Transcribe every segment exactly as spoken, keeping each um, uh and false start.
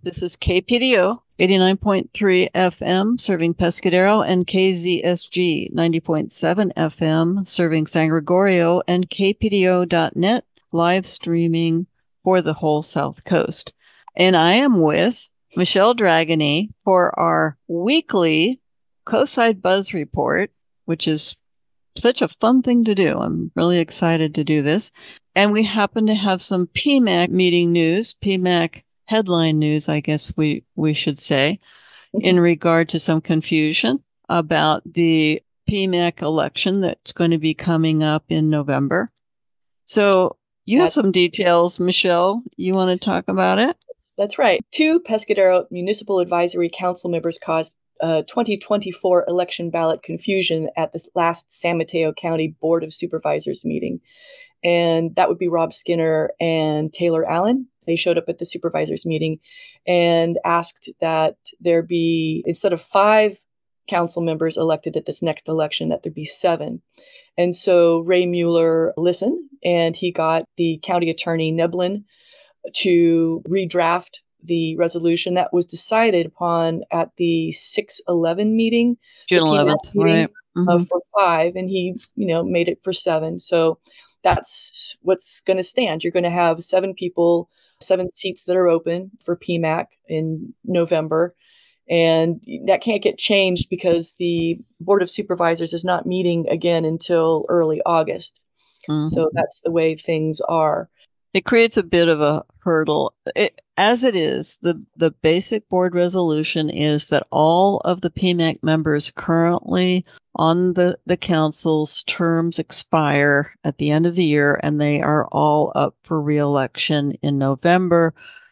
This is K P D O eighty-nine point three F M serving Pescadero and K Z S G ninety point seven F M serving San Gregorio and K P D O dot net live streaming for the whole South Coast. And I am with Michelle Dragony for our weekly Coastside Buzz Report, which is such a fun thing to do. I'm really excited to do this. And we happen to have some P MAC meeting news, P MAC headline news, I guess we, we should say, in regard to some confusion about the P MAC election that's going to be coming up in November. So you have some details, Michelle. You want to talk about it? That's right. Two Pescadero Municipal Advisory Council members caused uh, twenty twenty-four election ballot confusion at the last San Mateo County Board of Supervisors meeting. And that would be Rob Skinner and Taylor Allen. They showed up at the supervisors meeting and asked that there be, instead of five council members elected at this next election, that there be seven. And so Ray Mueller listened, and he got the county attorney Neblin to redraft the resolution that was decided upon at the six eleven meeting. June eleventh, right. Mm-hmm. Uh, for five, and he, you know, made it for seven. So that's what's going to stand. You're going to have seven people, seven seats that are open for P MAC in November. And that can't get changed because the Board of Supervisors is not meeting again until early August. Mm-hmm. So that's the way things are. It creates a bit of a hurdle. It, as it is, the, the basic board resolution is that all of the P MAC members currently on the, the council's terms expire at the end of the year, and they are all up for re-election in November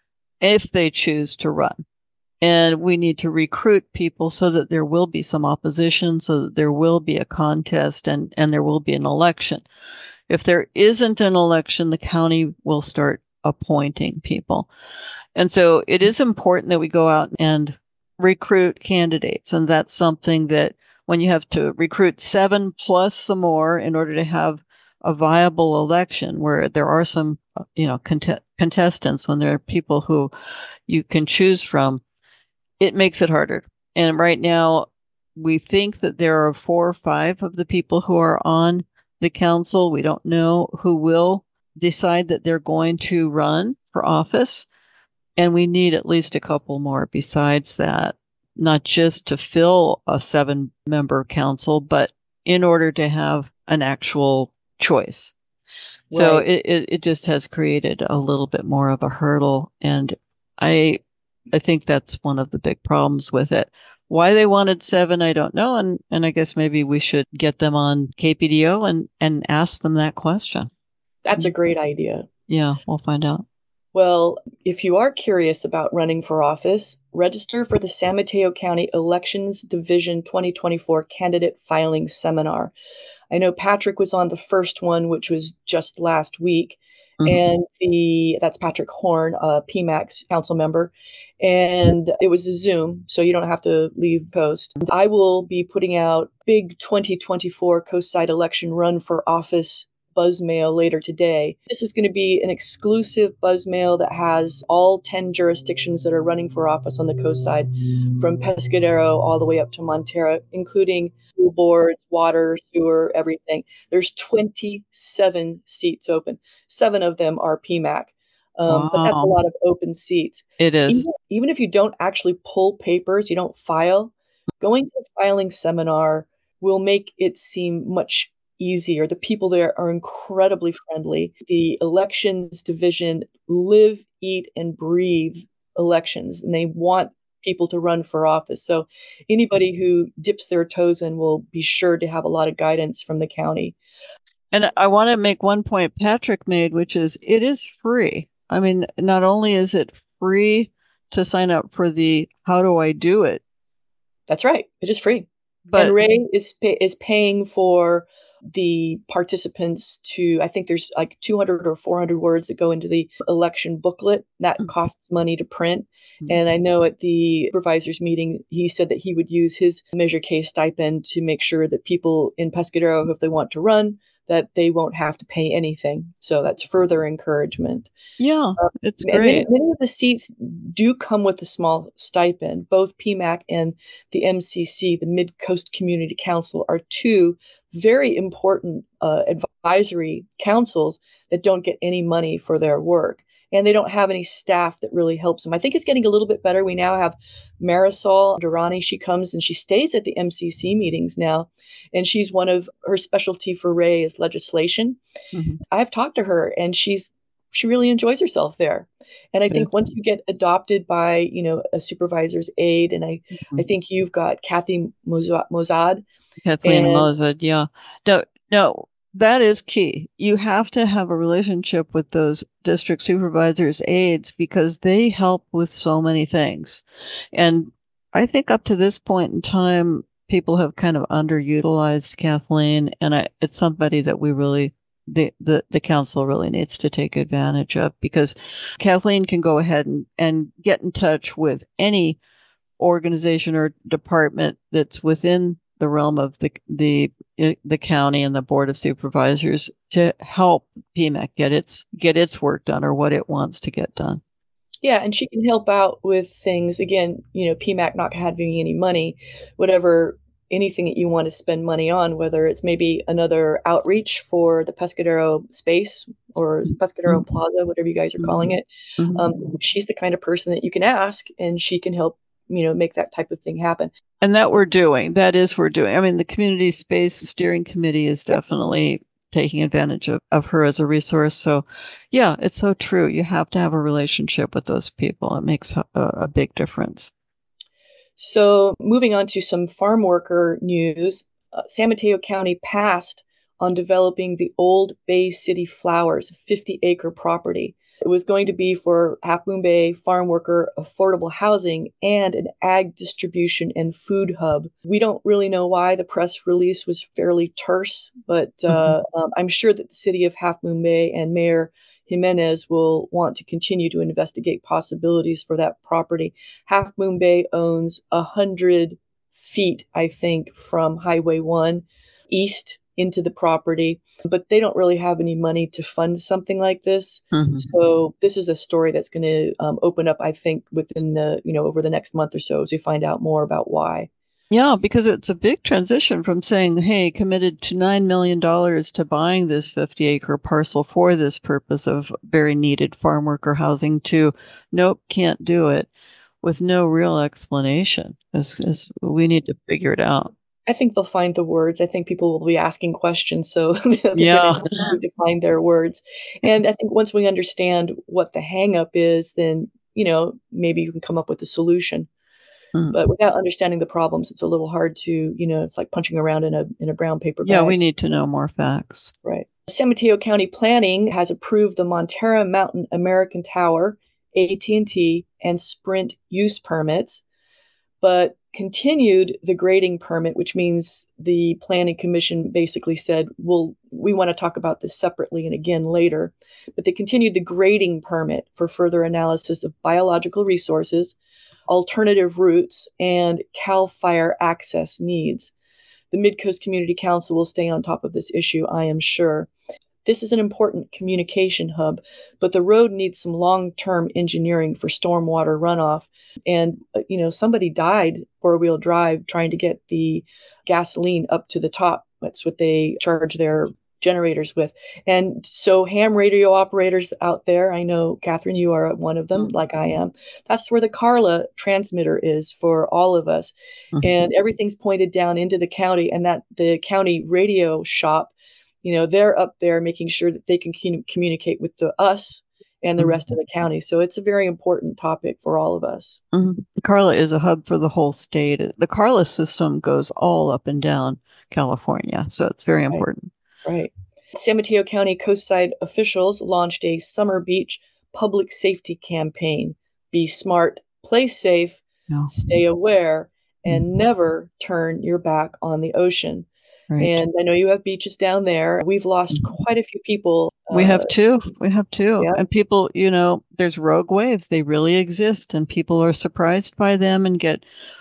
if they choose to run. And we need to recruit people so that there will be some opposition, so that there will be a contest and, and there will be an election. If there isn't an election, the county will start appointing people. And so it is important that we go out and recruit candidates. And that's something that when you have to recruit seven plus some more in order to have a viable election where there are some, you know, cont- contestants, when there are people who you can choose from, it makes it harder. And right now, we think that there are four or five of the people who are on the council. We don't know who will decide that they're going to run for office. And we need at least a couple more besides that, not just to fill a seven member council, but in order to have an actual choice. Right. So it, it, it just has created a little bit more of a hurdle. And I, I think that's one of the big problems with it. Why they wanted seven, I don't know. And, and I guess maybe we should get them on K P D O and, and ask them that question. That's a great idea. Yeah, we'll find out. Well, if you are curious about running for office, register for the San Mateo County Elections Division twenty twenty-four Candidate Filing Seminar. I know Patrick was on the first one, which was just last week. Mm-hmm. And the that's Patrick Horn, a P MAC's council member. And it was a Zoom, so you don't have to leave post. I will be putting out big twenty twenty-four Coastside Election Run for Office buzz mail later today. This is going to be an exclusive buzz mail that has all ten jurisdictions that are running for office on the coast side, from Pescadero all the way up to Montera, including school boards, water, sewer, everything. There's twenty-seven seats open. Seven of them are P MAC. Um, wow. But that's a lot of open seats. It is. Even, even if you don't actually pull papers, you don't file, going to the filing seminar will make it seem much easier. The people there are incredibly friendly. The elections division live, eat, and breathe elections, and they want people to run for office. So anybody who dips their toes in will be sure to have a lot of guidance from the county. And I want to make one point Patrick made, which is it is free. I mean, not only is it free to sign up for the how do I do it? That's right. It is free. But and Ray is pay- is paying for the participants to, I think there's like two hundred or four hundred words that go into the election booklet. That mm-hmm. costs money to print. Mm-hmm. And I know at the supervisors meeting, he said that he would use his Measure K stipend to make sure that people in Pescadero, if they want to run, that they won't have to pay anything. So that's further encouragement. Yeah, uh, it's great. Many, many of the seats do come with a small stipend. Both P MAC and the M C C, the Mid-Coast Community Council, are two very important uh, advisory councils that don't get any money for their work. And they don't have any staff that really helps them. I think it's getting a little bit better. We now have Marisol Durrani. She comes and she stays at the M C C meetings now. And she's one of her specialty for Ray is legislation. Mm-hmm. I've talked to her and she's she really enjoys herself there. And I think yeah. once you get adopted by, you know, a supervisor's aide, and I, mm-hmm. I think you've got Kathy Mozad. Kathleen and, Mozad, yeah. No, no. That is key. You have to have a relationship with those district supervisors' aides because they help with so many things. And I think up to this point in time, people have kind of underutilized Kathleen, and I, it's somebody that we really, the, the, the council really needs to take advantage of, because Kathleen can go ahead and, and get in touch with any organization or department that's within the realm of the the the county and the board of supervisors to help P MAC get its get its work done or what it wants to get done. Yeah, and she can help out with things. Again, you know, P MAC not having any money, whatever, anything that you want to spend money on, whether it's maybe another outreach for the Pescadero space or Pescadero mm-hmm. Plaza, whatever you guys are calling it. Mm-hmm. Um, she's the kind of person that you can ask, and she can help, you know, make that type of thing happen. And that we're doing. That is we're doing. I mean, the Community Space Steering Committee is definitely taking advantage of, of her as a resource. So, yeah, it's so true. You have to have a relationship with those people. It makes a, a big difference. So moving on to some farm worker news, uh, San Mateo County passed on developing the Old Bay City Flowers, a fifty acre property. It was going to be for Half Moon Bay farm worker affordable housing and an ag distribution and food hub. We don't really know why. The press release was fairly terse, but uh, mm-hmm. um, I'm sure that the city of Half Moon Bay and Mayor Jimenez will want to continue to investigate possibilities for that property. Half Moon Bay owns one hundred feet, I think, from Highway one east into the property, but they don't really have any money to fund something like this. Mm-hmm. So this is a story that's going to um, open up, I think, within the, you know, over the next month or so as we find out more about why. Yeah, because it's a big transition from saying, hey, committed to nine million dollars to buying this fifty acre parcel for this purpose of very needed farm worker housing to, nope, can't do it, with no real explanation. As, as we need to figure it out. I think they'll find the words. I think people will be asking questions, so yeah, need to find their words. And I think once we understand what the hang up is, then, you know, maybe you can come up with a solution. Mm. But without understanding the problems, it's a little hard to, you know, it's like punching around in a in a brown paper bag. Yeah, we need to know more facts. Right. San Mateo County Planning has approved the Montara Mountain American Tower, A T and T, and Sprint use permits, but continued the grading permit, which means the Planning Commission basically said, well, we want to talk about this separately and again later. But they continued the grading permit for further analysis of biological resources, alternative routes, and CAL FIRE access needs. The Mid-Coast Community Council will stay on top of this issue, I am sure. This is an important communication hub, but the road needs some long-term engineering for stormwater runoff. And, you know, somebody died four-wheel drive trying to get the gasoline up to the top. That's what they charge their generators with. And so ham radio operators out there, I know, Catherine, you are one of them, mm-hmm. like I am. That's where the Carla transmitter is for all of us. Mm-hmm. And everything's pointed down into the county, and that the county radio shop, you know, they're up there making sure that they can c- communicate with the us and the rest of the county. So it's a very important topic for all of us. Mm-hmm. Carla is a hub for the whole state. The Carla system goes all up and down California. So it's very important. Right. right. San Mateo County coastside officials launched a summer beach public safety campaign. Be smart, play safe, no. stay aware, and mm-hmm. never turn your back on the ocean. Right. And I know you have beaches down there. We've lost quite a few people. We uh, have two. We have two. Yeah. And people, you know, there's rogue waves. They really exist. And people are surprised by them and get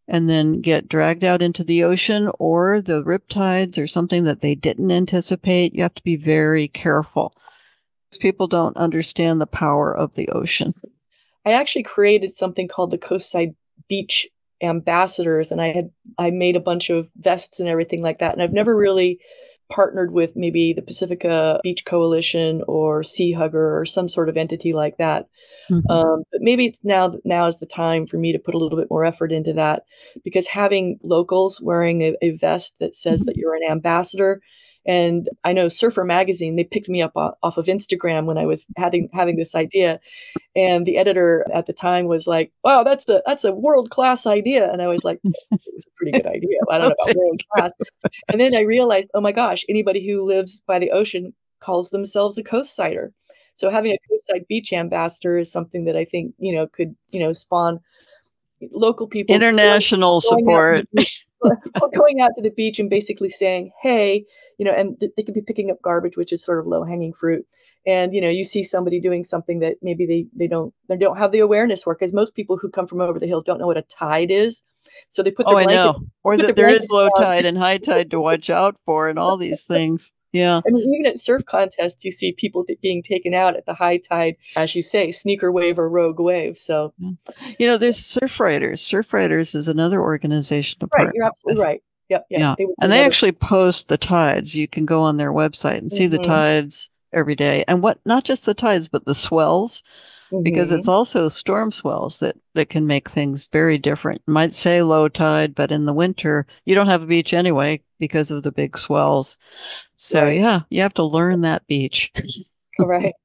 and then get dragged out into the ocean or the riptides or something that they didn't anticipate. You have to be very careful. People don't understand the power of the ocean. I actually created something called the Coastside Beach Ambassadors, and I had I made a bunch of vests and everything like that. And I've never really partnered with maybe the Pacifica Beach Coalition or Sea Hugger or some sort of entity like that. Mm-hmm. Um, but maybe it's now now is the time for me to put a little bit more effort into that, because having locals wearing a, a vest that says mm-hmm. that you're an ambassador. And I know Surfer Magazine, they picked me up off of Instagram when I was having having this idea. And the editor at the time was like, wow, that's the that's a world-class idea. And I was like, it was a pretty good idea. I don't know about world-class. And then I realized, oh my gosh, anybody who lives by the ocean calls themselves a coastsider. So having a coastside beach ambassador is something that I think, you know, could, you know, spawn local people. International going, support. Going out, going out to the beach and basically saying, hey, you know, and th- they could be picking up garbage, which is sort of low hanging fruit. And, you know, you see somebody doing something that maybe they, they don't, they don't have the awareness for, because most people who come from over the hills don't know what a tide is. So they put the oh, blanket, I know. Or that there is low down. Tide and high tide to watch out for and all these things. Yeah. I mean, even at surf contests, you see people th- being taken out at the high tide, as you say, sneaker wave or rogue wave. So, you know, there's Surf Riders. Surf Riders is another organization. To right. You're absolutely with. right. Yep. Yep. Yeah. They and they actually post the tides. You can go on their website and mm-hmm. see the tides every day. And what, not just the tides, but the swells, mm-hmm. because it's also storm swells that, that can make things very different. You might say low tide, but in the winter, you don't have a beach anyway because of the big swells. So right. yeah, you have to learn that beach. Right.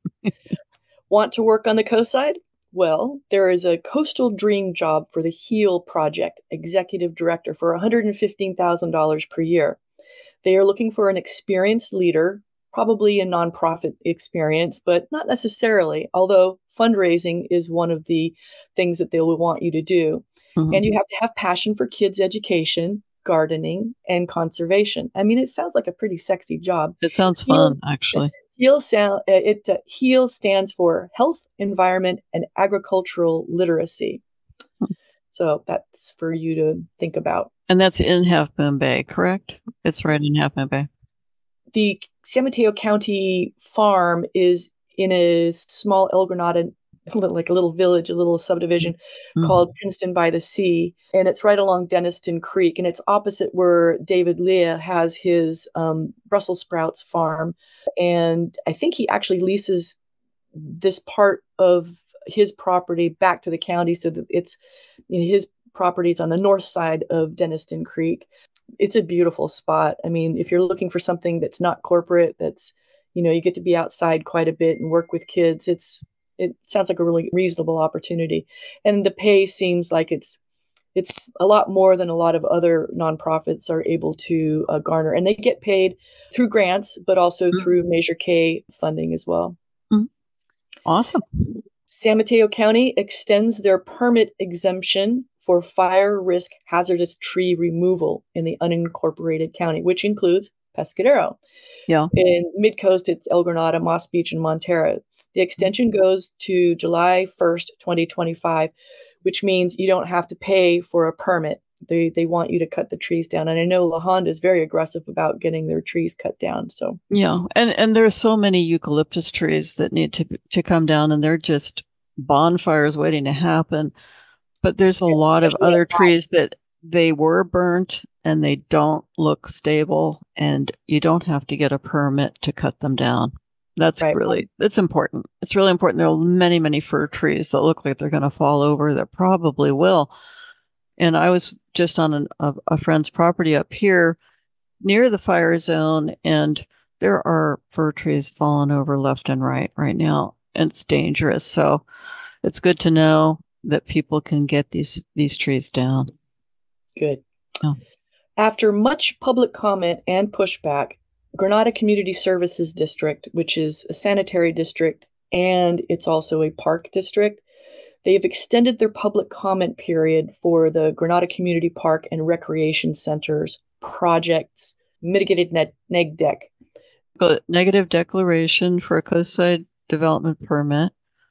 Want to work on the coast side? Well, there is a coastal dream job for the HEAL project, executive director, for one hundred fifteen thousand dollars per year. They are looking for an experienced leader, probably a nonprofit experience, but not necessarily, although fundraising is one of the things that they will want you to do. Mm-hmm. And you have to have passion for kids' education, gardening, and conservation. I mean, it sounds like a pretty sexy job. It sounds fun, HEAL, actually. HEAL, sound, it, uh, HEAL stands for Health, Environment, and Agricultural Literacy. Hmm. So that's for you to think about. And that's in Half Moon Bay, correct? It's right in Half Moon Bay. The San Mateo County farm is in a small El Granada, like a little village, a little subdivision mm-hmm. called Princeton by the Sea. And it's right along Denniston Creek. And it's opposite where David Leah has his um, Brussels sprouts farm. And I think he actually leases this part of his property back to the county so that it's, you know, his property is on the north side of Denniston Creek. It's a beautiful spot. I mean, if you're looking for something that's not corporate, that's, you know, you get to be outside quite a bit and work with kids, it's, it sounds like a really reasonable opportunity. And the pay seems like it's, it's a lot more than a lot of other nonprofits are able to uh, garner. And they get paid through grants, but also mm-hmm. through Measure K funding as well. Mm-hmm. Awesome. San Mateo County extends their permit exemption for fire risk hazardous tree removal in the unincorporated county, which includes Pescadero. Yeah. In Midcoast, it's El Granada, Moss Beach, and Montero. The extension goes to July first, twenty twenty-five, which means you don't have to pay for a permit. They they want you to cut the trees down. And I know La Honda is very aggressive about getting their trees cut down. So yeah. And and there are so many eucalyptus trees that need to to come down, and they're just bonfires waiting to happen. But there's a yeah, lot of other trees that they were burnt and they don't look stable, and you don't have to get a permit to cut them down. That's right. really, it's important. It's really important. There are many, many fir trees that look like they're going to fall over, that probably will. And I was just on an, a, a friend's property up here near the fire zone, and there are fir trees falling over left and right right now. And it's dangerous. So it's good to know that people can get these, these trees down. Good. Oh. After much public comment and pushback, Granada Community Services District, which is a sanitary district and it's also a park district, they have extended their public comment period for the Granada Community Park and Recreation Center's project's mitigated net neg deck. Negative declaration for a coastside development permit.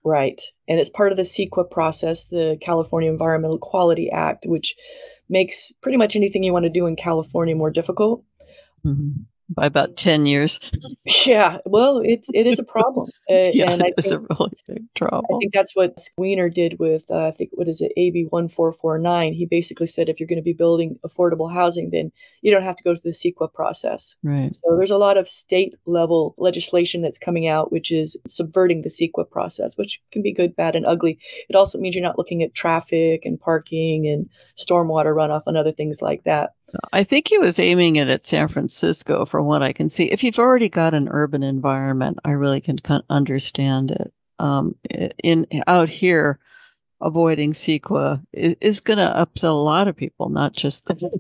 Right. And it's part of the CEQA process, the California Environmental Quality Act, which makes pretty much anything you want to do in California more difficult. Mm-hmm. By about ten years. Yeah, well, it's it is a problem. Uh, yeah, and I it's think a really big trouble. I think that's what Wiener did with, uh, I think, what is it, A B one four four nine. He basically said if you're going to be building affordable housing, then you don't have to go through the CEQA process. Right. So there's a lot of state level legislation that's coming out, which is subverting the CEQA process, which can be good, bad, and ugly. It also means you're not looking at traffic and parking and stormwater runoff and other things like that. I think he was aiming it at San Francisco, from what I can see. If you've already got an urban environment, I really can understand it. Um, in out here, avoiding CEQA is, is going to upset a lot of people, not just the,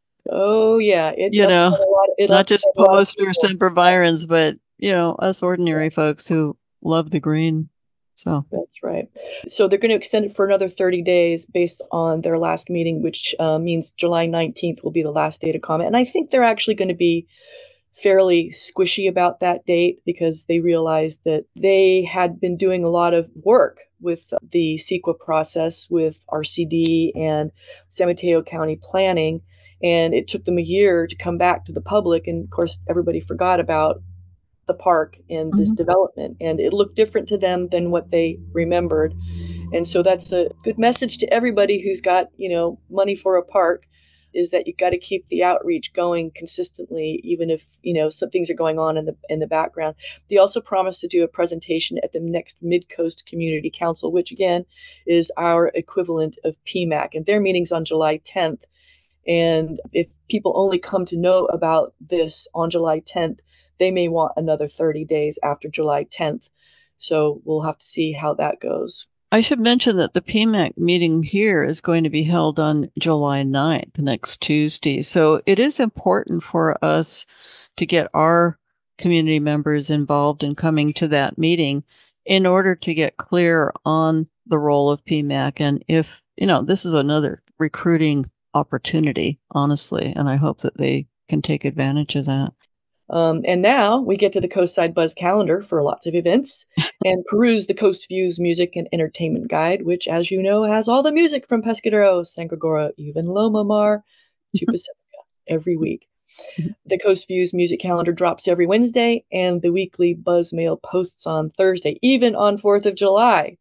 oh yeah, it you know, upset a lot. It not just upset a lot of post or people. sempervirens, but you know, us ordinary folks who love the green. So That's right. So they're going to extend it for another thirty days based on their last meeting, which uh, means July nineteenth will be the last day to comment. And I think they're actually going to be fairly squishy about that date because they realized that they had been doing a lot of work with the CEQA process with R C D and San Mateo County planning. And it took them a year to come back to the public. And of course, everybody forgot about the park and this mm-hmm. development. And it looked different to them than what they remembered. And so that's a good message to everybody who's got, you know, money for a park, is that you've got to keep the outreach going consistently, even if, you know, some things are going on in the in the background. They also promised to do a presentation at the next Mid-Coast Community Council, which again is our equivalent of P MAC. And their meeting's on July tenth. And if people only come to know about this on July tenth, they may want another thirty days after July tenth. So we'll have to see how that goes. I should mention that the P MAC meeting here is going to be held on July ninth, next Tuesday. So it is important for us to get our community members involved in coming to that meeting in order to get clear on the role of P MAC. And if, you know, this is another recruiting opportunity, honestly, and I hope that they can take advantage of that. Um, and now we get to the Coastside Buzz calendar for lots of events and peruse the Coast Views Music and Entertainment Guide, which, as you know, has all the music from Pescadero, San Gregorio, even Loma Mar to Pacifica every week. The Coast Views Music Calendar drops every Wednesday, and the weekly Buzz Mail posts on Thursday, even on fourth of July.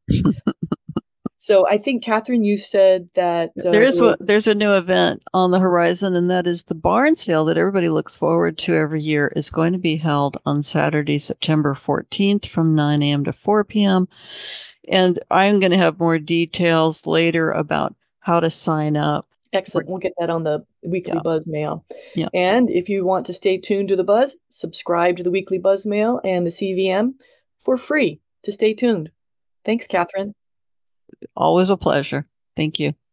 So I think, Catherine, you said that uh, there is what there's a new event on the horizon, and that is the barn sale that everybody looks forward to every year. Is going to be held on Saturday, September fourteenth, from nine a.m. to four p.m. And I'm going to have more details later about how to sign up. Excellent. We'll get that on the weekly yeah. Buzz Mail. Yeah. And if you want to stay tuned to the Buzz, subscribe to the weekly Buzz Mail and the C V M for free to stay tuned. Thanks, Catherine. Always a pleasure. Thank you.